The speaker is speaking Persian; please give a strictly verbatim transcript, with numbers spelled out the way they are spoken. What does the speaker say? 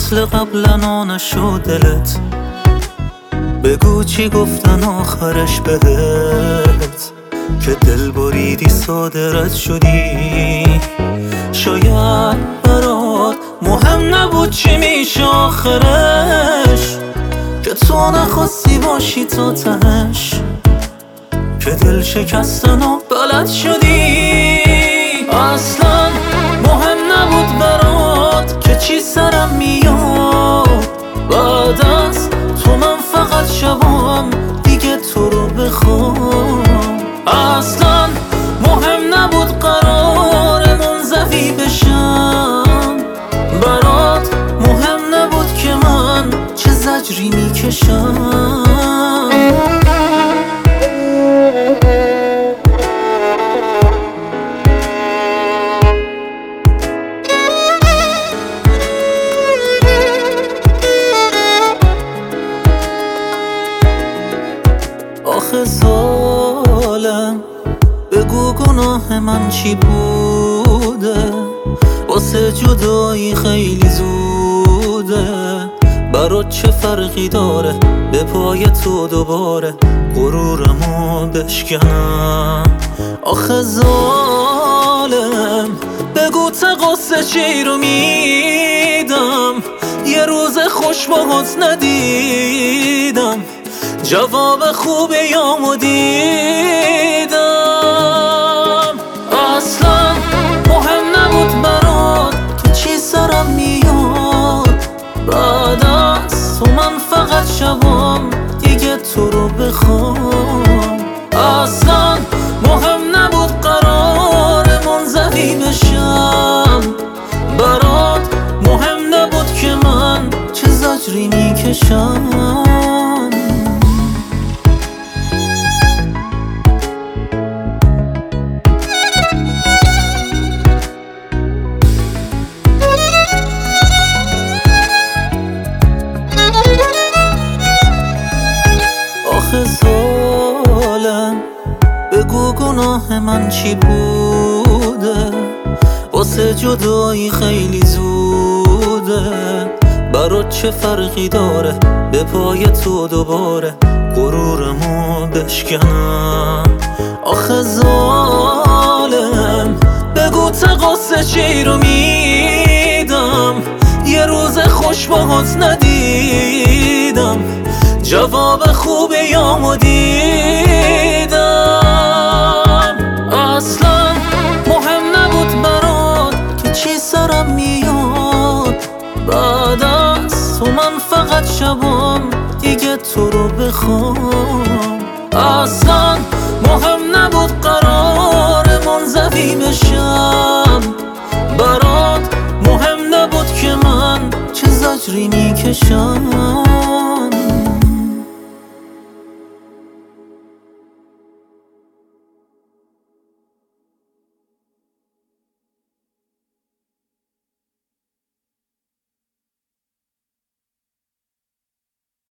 مثل قبلا نشد دلت. بگو چی گفتن آخرش بهت، که دل بریدی صادرت شدی. شاید برات مهم نبود چی میشه آخرش، که تو نخواستی باشی تا تهش، که دل شکستن و بلد شدی. اصلا مهم نبود برات که چی سرم میاد بعد از تو. من فقط شبام دیگه تو رو بخوام. اصلا مهم نبود قرار منزوی بشم برات. مهم نبود که من چه زجری میکشم. آخه ظالم بگو گناه من چی بوده؟ واسه جدایی خیلی زوده. برات چه فرقی داره به پای تو دوباره غرورمو بشکنم؟ آخه ظالم بگو تقصیر چی رو میدم؟ یه روز خوش باهات ندیدم، جواب خوب یامو دیدم. اصلا مهم نبود برات که چی سرم میاد بعد از تو. من فقط شبام دیگه تو رو بخوام. اصلا مهم نبود قرار منزوی بشم برات. مهم نبود که من چه زجری میکشم. آخه ظالم بگو گناه من چی بوده؟ واسه جدایی خیلی زوده. برات چه فرقی داره به پای تو دوباره غرورمو بشکنم؟ آخه ظالم بگو تقصیر چی رو میدم؟ یه روز خوش باهات ندیدم، جواب خوب یامو دیدم. اصلا مهم نبود برات که چی سرم میاد بعد از تو. من فقط شبام دیگه تو رو بخوام. اصلا مهم نبود قرار منزوی بشم برات. مهم نبود که من چه زجری میکشم.